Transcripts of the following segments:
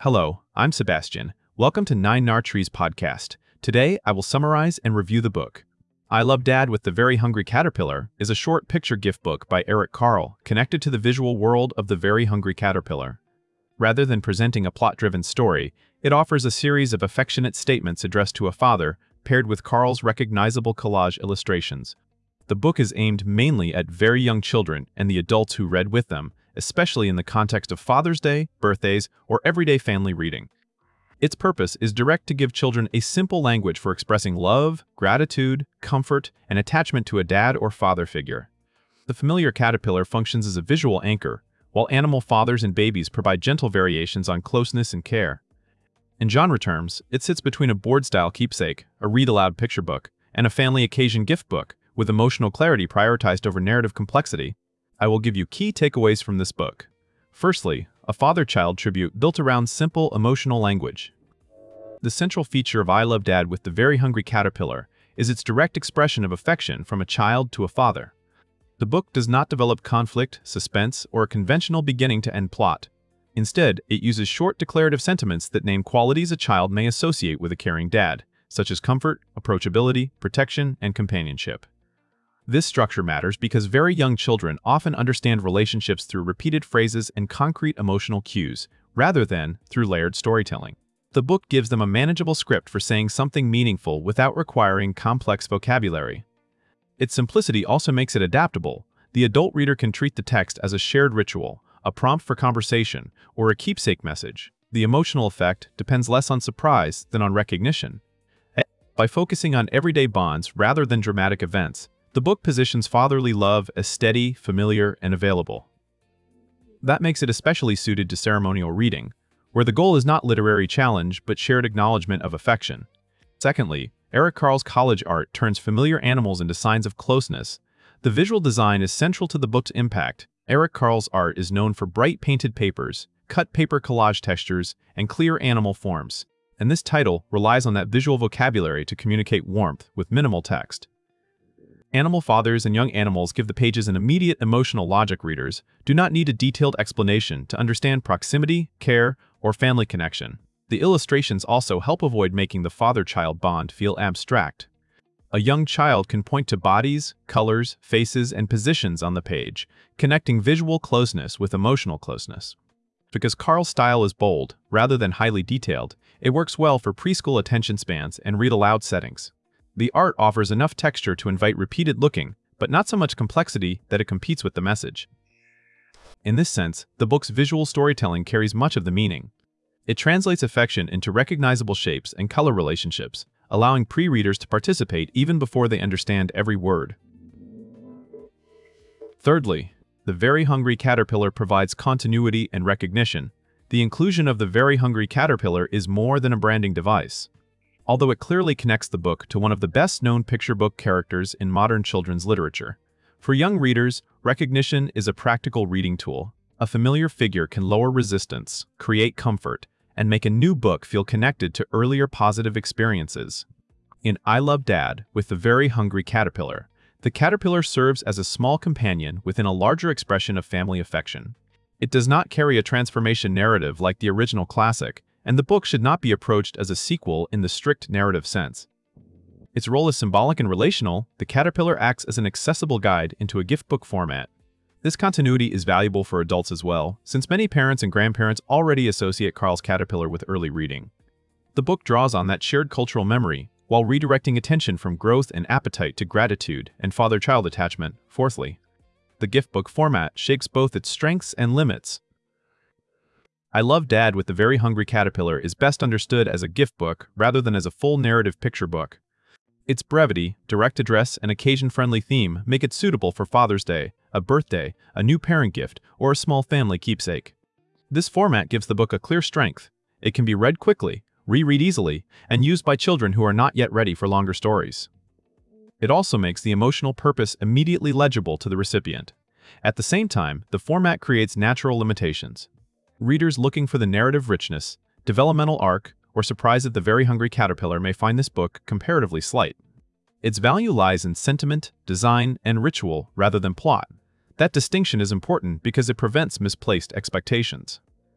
Hello, I'm Sebastian. Welcome to Nine Nar Trees podcast. Today, I will summarize and review the book. I Love Dad with the Very Hungry Caterpillar is a short picture gift book by Eric Carle, connected to the visual world of the Very Hungry Caterpillar. Rather than presenting a plot-driven story, it offers a series of affectionate statements addressed to a father, paired with Carle's recognizable collage illustrations. The book is aimed mainly at very young children and the adults who read with them, especially in the context of Father's Day, birthdays, or everyday family reading. Its purpose is direct to give children a simple language for expressing love, gratitude, comfort, and attachment to a dad or father figure. The familiar caterpillar functions as a visual anchor, while animal fathers and babies provide gentle variations on closeness and care. In genre terms, it sits between a board-style keepsake, a read-aloud picture book, and a family occasion gift book, with emotional clarity prioritized over narrative complexity. I will give you key takeaways from this book. Firstly, a father-child tribute built around simple, emotional language. The central feature of I Love Dad with the Very Hungry Caterpillar is its direct expression of affection from a child to a father. The book does not develop conflict, suspense, or a conventional beginning-to-end plot. Instead, it uses short declarative sentiments that name qualities a child may associate with a caring dad, such as comfort, approachability, protection, and companionship. This structure matters because very young children often understand relationships through repeated phrases and concrete emotional cues, rather than through layered storytelling. The book gives them a manageable script for saying something meaningful without requiring complex vocabulary. Its simplicity also makes it adaptable. The adult reader can treat the text as a shared ritual, a prompt for conversation, or a keepsake message. The emotional effect depends less on surprise than on recognition. By focusing on everyday bonds rather than dramatic events, the book positions fatherly love as steady, familiar, and available. That makes it especially suited to ceremonial reading, where the goal is not literary challenge but shared acknowledgement of affection. Secondly, Eric Carle's collage art turns familiar animals into signs of closeness. The visual design is central to the book's impact. Eric Carle's art is known for bright painted papers, cut paper collage textures, and clear animal forms, and this title relies on that visual vocabulary to communicate warmth with minimal text. Animal fathers and young animals give the pages an immediate emotional logic. Readers do not need a detailed explanation to understand proximity, care, or family connection. The illustrations also help avoid making the father-child bond feel abstract. A young child can point to bodies, colors, faces, and positions on the page, connecting visual closeness with emotional closeness. Because Carle's style is bold, rather than highly detailed, it works well for preschool attention spans and read-aloud settings. The art offers enough texture to invite repeated looking, but not so much complexity that it competes with the message. In this sense, the book's visual storytelling carries much of the meaning. It translates affection into recognizable shapes and color relationships, allowing pre-readers to participate even before they understand every word. Thirdly, the Very Hungry Caterpillar provides continuity and recognition. The inclusion of the Very Hungry Caterpillar is more than a branding device. Although it clearly connects the book to one of the best-known picture book characters in modern children's literature. For young readers, recognition is a practical reading tool. A familiar figure can lower resistance, create comfort, and make a new book feel connected to earlier positive experiences. In I Love Dad with the Very Hungry Caterpillar, the caterpillar serves as a small companion within a larger expression of family affection. It does not carry a transformation narrative like the original classic, and the book should not be approached as a sequel in the strict narrative sense. Its role is symbolic and relational. The caterpillar acts as an accessible guide into a gift book format. This continuity is valuable for adults as well, since many parents and grandparents already associate Carle's caterpillar with early reading. The book draws on that shared cultural memory, while redirecting attention from growth and appetite to gratitude and father-child attachment. Fourthly, the gift book format shakes both its strengths and limits. I Love Dad with the Very Hungry Caterpillar is best understood as a gift book rather than as a full narrative picture book. Its brevity, direct address, and occasion-friendly theme make it suitable for Father's Day, a birthday, a new parent gift, or a small family keepsake. This format gives the book a clear strength. It can be read quickly, reread easily, and used by children who are not yet ready for longer stories. It also makes the emotional purpose immediately legible to the recipient. At the same time, the format creates natural limitations. Readers looking for the narrative richness, developmental arc, or surprise of the Very Hungry Caterpillar may find this book comparatively slight. Its value lies in sentiment, design, and ritual rather than plot. That distinction is important because it prevents misplaced expectations.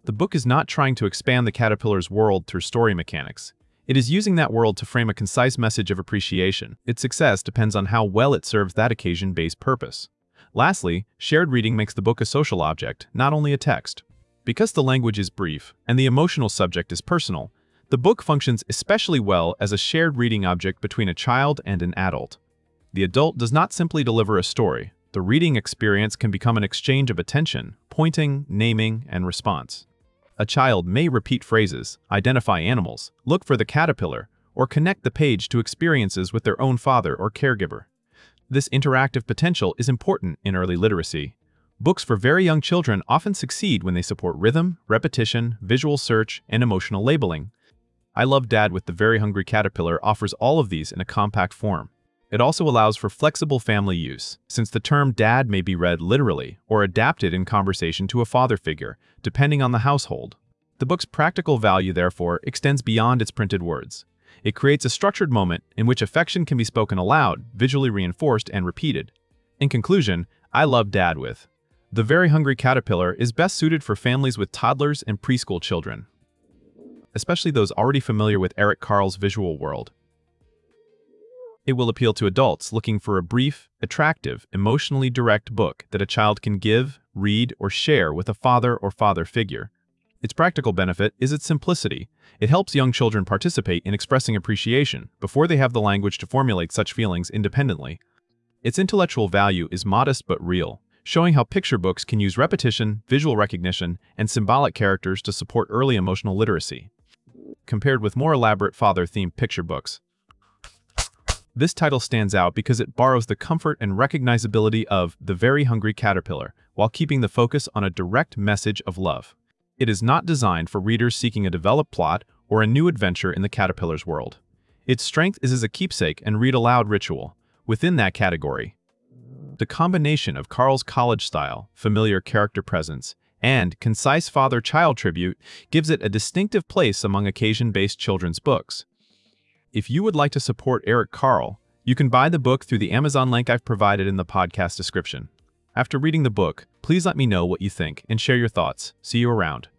The book is not trying to expand the caterpillar's world through story mechanics. It is using that world to frame a concise message of appreciation. Its success depends on how well it serves that occasion-based purpose. Lastly, shared reading makes the book a social object, not only a text. Because the language is brief and the emotional subject is personal, the book functions especially well as a shared reading object between a child and an adult. The adult does not simply deliver a story. The reading experience can become an exchange of attention, pointing, naming, and response. A child may repeat phrases, identify animals, look for the caterpillar, or connect the page to experiences with their own father or caregiver. This interactive potential is important in early literacy. Books for very young children often succeed when they support rhythm, repetition, visual search, and emotional labeling. I Love Dad with the Very Hungry Caterpillar offers all of these in a compact form. It also allows for flexible family use, since the term dad may be read literally or adapted in conversation to a father figure, depending on the household. The book's practical value, therefore, extends beyond its printed words. It creates a structured moment in which affection can be spoken aloud, visually reinforced, and repeated. In conclusion, I Love Dad with The Very Hungry Caterpillar is best suited for families with toddlers and preschool children, especially those already familiar with Eric Carle's visual world. It will appeal to adults looking for a brief, attractive, emotionally direct book that a child can give, read, or share with a father or father figure. Its practical benefit is its simplicity. It helps young children participate in expressing appreciation before they have the language to formulate such feelings independently. Its intellectual value is modest but real, showing how picture books can use repetition, visual recognition, and symbolic characters to support early emotional literacy. Compared with more elaborate father-themed picture books, this title stands out because it borrows the comfort and recognizability of The Very Hungry Caterpillar while keeping the focus on a direct message of love. It is not designed for readers seeking a developed plot or a new adventure in the caterpillar's world. Its strength is as a keepsake and read-aloud ritual. Within that category, the combination of Carle's college style, familiar character presence, and concise father-child tribute gives it a distinctive place among occasion-based children's books. If you would like to support Eric Carle, you can buy the book through the Amazon link I've provided in the podcast description. After reading the book, please let me know what you think and share your thoughts. See you around.